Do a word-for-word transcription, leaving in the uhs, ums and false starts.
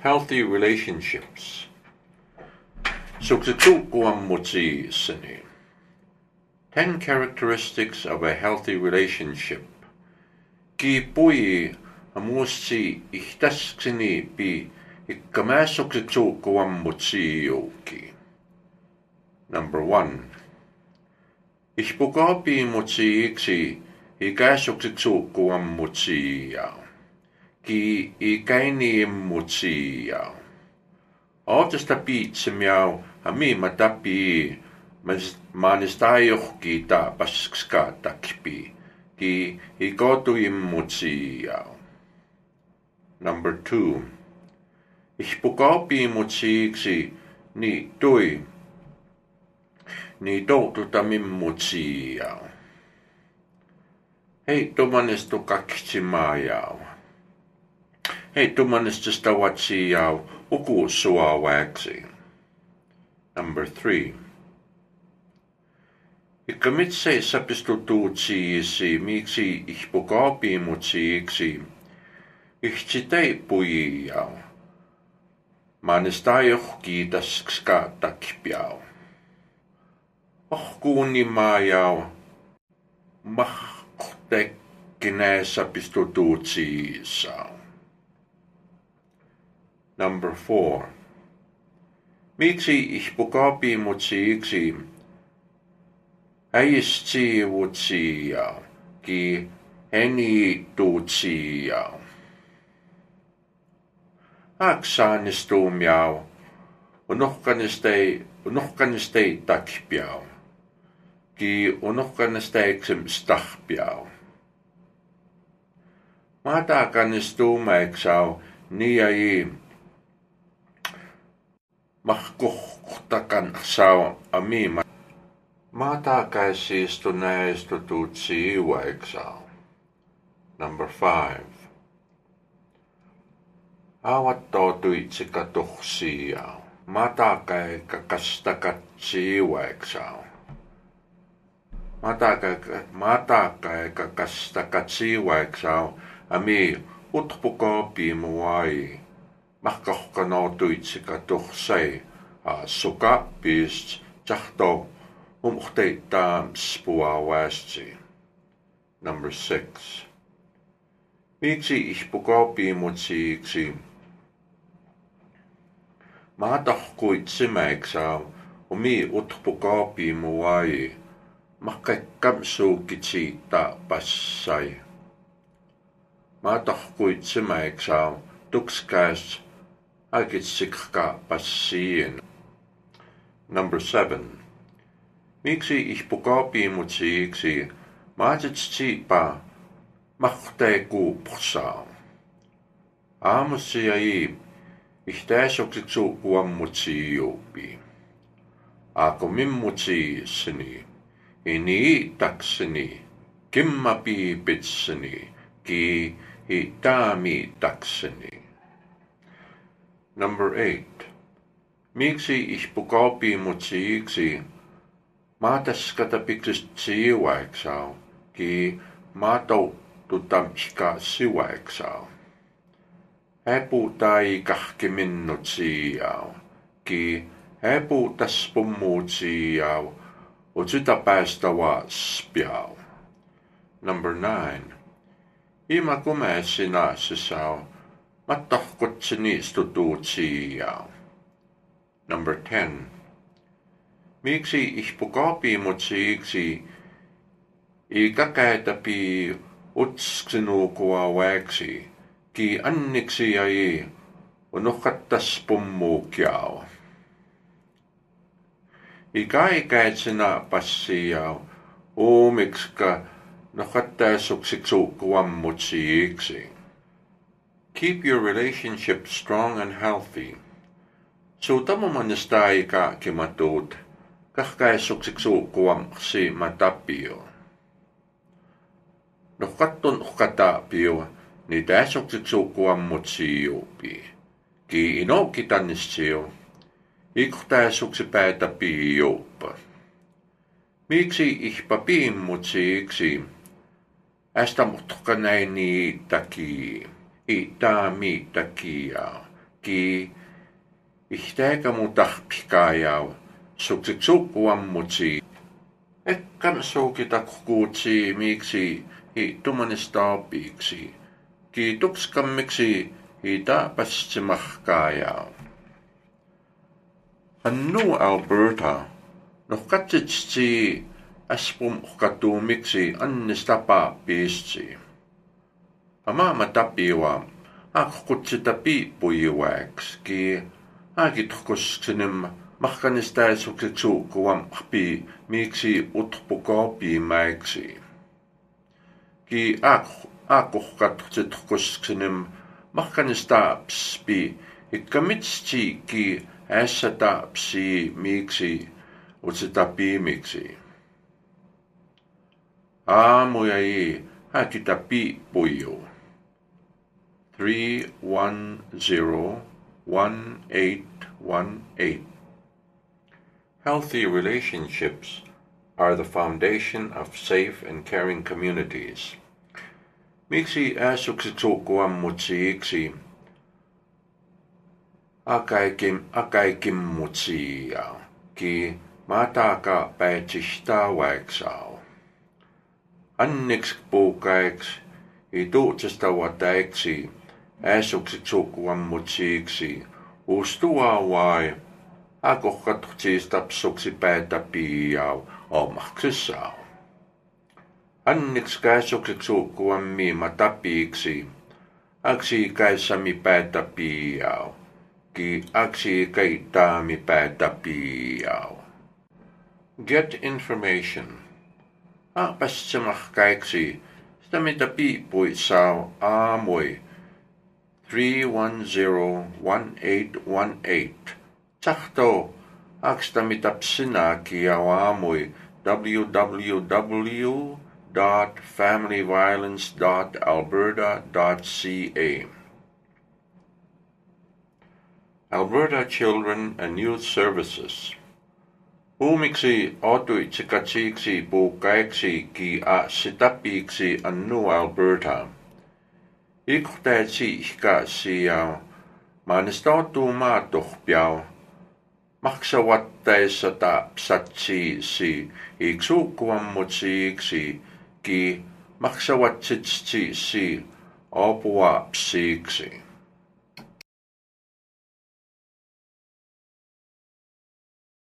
healthy relationships. Suksuksukuammutsiissani. Ten characteristics of a healthy relationship. Ki pui amusi ihtasksini pi ikkamassuksuksukuammutsiiuki. Number one. Ihpukapi mutsiiksi ikasuksuksukuammutsiiau. Ki ikaini mutsiiau. Ootasta piitsemiau hami matapi maanistaiohki taapaskskaa takpi. Ki ikotuimmutsiiau. Number two. Ihpukapi mutsiiksi ni tui. Ni toututamimmutsiiau. Hei tumanestu kaksimaajau. Hei tumanestu stawatsiiau uku suawaksi. Number three. Ikkamitse sapistutuutsiisi miksi ihpukapimutsiiksi. Ihtsitei pujiau. Maanistajoh kiitaskska takpiau. Ohkuunimaajau. Mahtekkinä sapistutuutsiisau. Number four. Miksi ihpukapimutsiiksi äistiivutsiiau ki heniituutsiiau. Aksaanistuumiau unohkanistei unohkanistei takpiau. Ki unohkanisteiksem stahpiau. Maataakanistuumeeksau niai mahkuhtakan amima. Maataakaisistuneestutuutsiiueksau. Number five. Awattootuitsikatuhsiiau. Maataakaikakastacatsiiueksau. Maataakaikakastacatsiiueksau ami utpukoopimuai. Mahkohkanootuitsikatuhsei suka pist tahto umhteittaa spuawasti. Number six. Miksi ihpukoopimutsiiksi maatohkuitsimeeksau umi utpukoopimuai mahkekkamsuukitsiitta passai. Maatohkuitsimeeksau tukskäs aikitsikka passiin. Number seven. Miksi ihpukoopimutsiiksi maatitsiipa mahteekuupsau. Aamussiai ihtäisuksuksukuammutsiiupi. Aakomimmutsiissani. Iniitakseni. Kimmapiipitseni. Ki hitaamiitakseni. Number eight. Miksi ihpukoopimutsiiksi maataskatapiksitsiiueksau ki maatoututamskasiueksau. Heputai kahkiminnutsiiau ki heputaspummuutsiiau utsitapäästävä spiau. Number nine. Ima kumeessinaasisau mattohkutsiniistutuutsiiau. Number ten. Miksi ihpukoopimutsiiksi ikakäetäpi utskinukuaueksi ki anniksiai unohkattaspummuukiau. Ikaikäetsina passiiau uumikska nohkattaisuksikuammutsiiksi. Keep your relationship strong and healthy. Suutamumanista aika kimatut kahkaisuksikuamsi matapio. Nohkattun uhkatapio ni täisuksikuammutsiiupi. Ki inokitannissio iktaisuksipäätäpiiuppa. Miksi ihpapiimmutsiiksi ästä mutkanaini takia. Itaami takia. ki ihtääkamutahpikaajaw suksuksukuammuti. Ekkam soukitakukuutsi miksi hi tumanistaapiiksi. Ki tukskammiksi hi taapassimahkaajaw. Annu Alberta, no katsitsi aspum katuumiksi annistapa piistsi. Amaama tapiwa, akkutsi tapi pujuväks, ki aakitkussinim mahkanistaisuksiksu kuam pi miksi utpukoopi mäiksi. Ki aakuhkatkutsinim mahkanistapspi ikkamitsi ki ässätapsi miksi utsitapiimiksi. Aamujai hakitapi puju. three one zero one eight one eight. Healthy relationships are the foundation of safe and caring communities. Miksi asuksitsukuammutsiiksi akaikim akaikimmutsiia ki mataka päätsistauäksau. Anniksi puukaiksi ituutsestawatäiksi asuksitsukuammutsiiksi ustua vai akohkatuksistapsuksi päätäpiiau omaksissau. Anniksi käsuksitsukuammi matapiiksi aksi käissämi päätäpiiau. Ki aksi kaittaami päätäpiiau. Get information. Aapassimahkaiksi sitä mitä piipuitsau aamui three one zero one eight one eight. Tahto aksta mitä psinaki aamui w w w dot family violence dot alberta dot c a. Alberta Children and Youth Services. Uumiksi otuitsikatsiksi puukkaiksi ki a sitapiiksi annu Alberta. Ikutaitsi ihkaasiau maanistautuu maatohpiau. Maksawattaissa tapsatsiisi iksuukkuammutsiiksi ki maksawatsitsisi opuapsiiksi.